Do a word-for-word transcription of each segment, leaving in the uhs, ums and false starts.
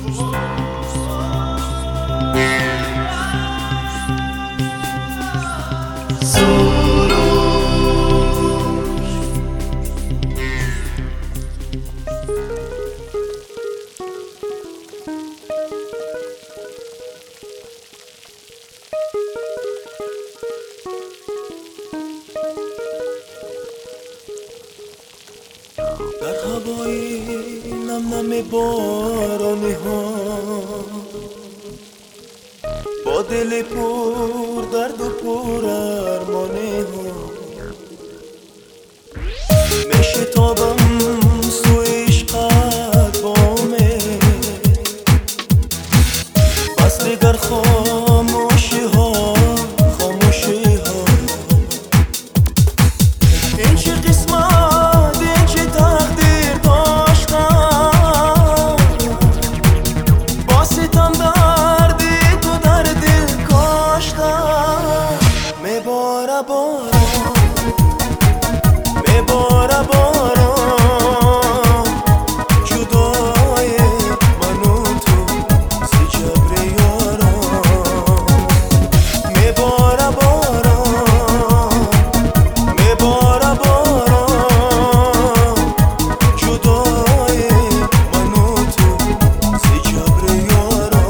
در هوای نم نم بارانی ها با دل پر درد و پر ارمانی ها میشتابم سوی عشقت بامه بس دیگر خاموشی ها خاموشی ها این چه قسمت این چه تقدیر داشتم با ستم دردی تو در دل کاشتم میباره بارا میباره بارا جدای من و تو سی جبر یارا میباره بارا میباره بارا جدای من و تو سی جبر یارا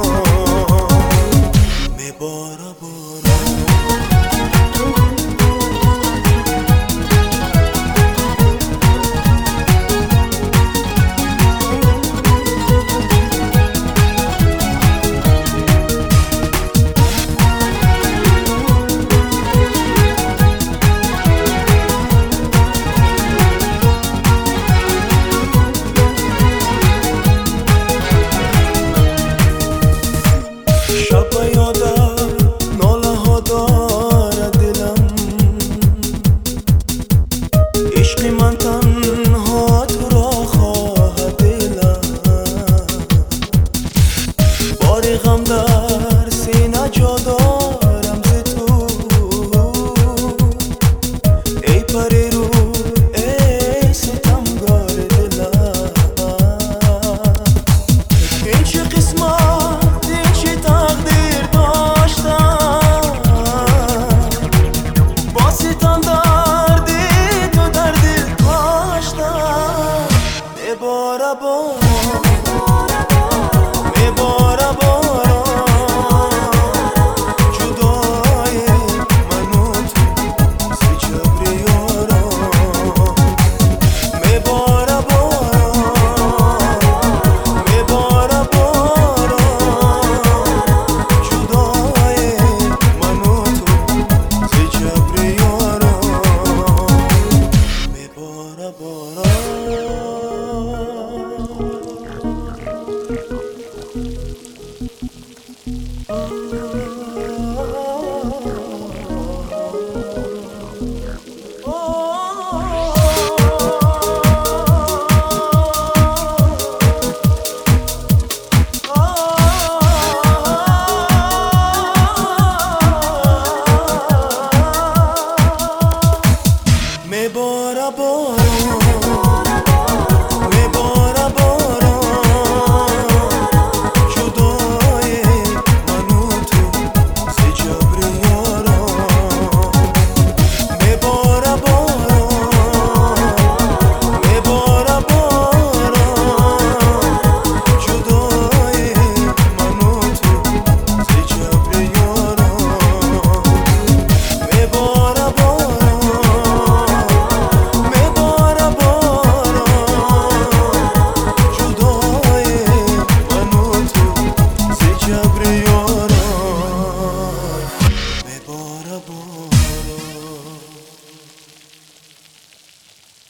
میباره بارا شب یادم ناله ها داره دلم عشق من تنها تو را خواهد دلم بار غم در سینه جا دارم ز تو ای پری رو ای ستمگار دلم این چه قسمت این چه تقدیر داشتم با ستم دردی تو در دل کاشتم میباره بارا میباره